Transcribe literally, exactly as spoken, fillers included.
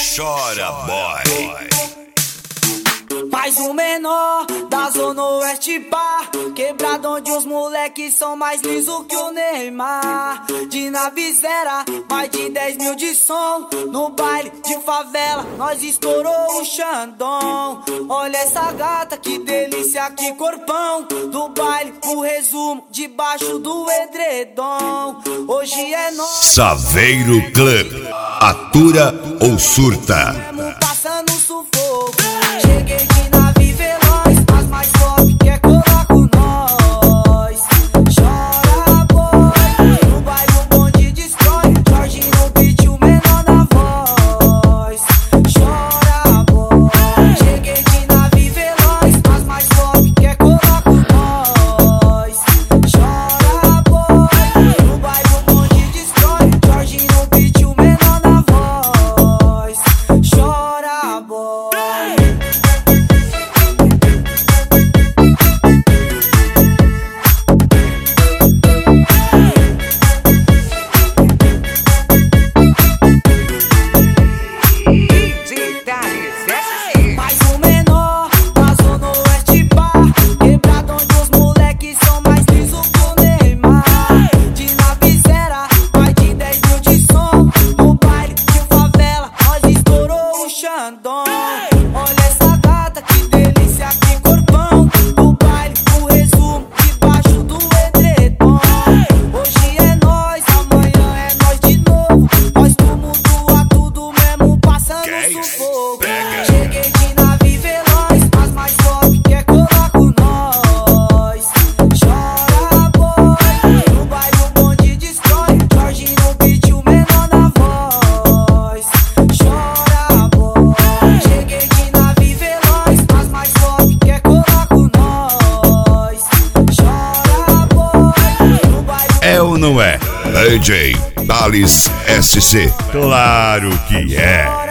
Chora, boy. Mais um menor da Zona Oeste, pá, quebrado onde os moleques são mais liso que o Neymar. De nave zero, mais de dez mil de som. No baile de favela, nós estourou o Xandão. Olha essa gata, que delícia, que corpão. Do baile, o resumo, debaixo do edredom. Hoje é nós, Saveiro Club. Atura ou surta? passando sufoco. Cheguei de nave veloz, as mais top que é colar com nós. Chora, boy, no baile o bonde destrói. Jorge no beat, o menor na voz. Chora, boy, cheguei de nave veloz, as mais top que é colar com nós. Chora, boy, no baile o bonde destrói. Jorge no beat, o menor na voz. Chora, boy. Mais um menor da Zona Oeste, pá, quebrado onde os moleques são mais liso que o Neymar. De nave zero, mais de dez mil de som. No baile de favela, nós estourou o Xandão. Olha essa gata, que delícia, que corpão. Do baile, o resumo, debaixo do edredom. Hoje é nós, amanhã é nós de novo. Nós tumultua tudo mesmo, passando sufoco. Cheguei de nave veloz, as mais top quer colar com nós. Chora, boy, no baile o bonde destrói. Jorge no beat, o menor na voz. Chora, boy, cheguei de nave veloz, as mais top quer colar com nós. Chora, boy, no baile. É ou não é? D J Thales S C. Claro que é.